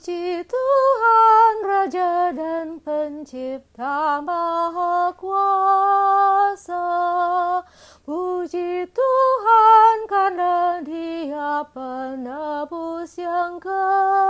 Puji Tuhan Raja dan Pencipta Maha Kuasa. Puji Tuhan karena Dia penebus yang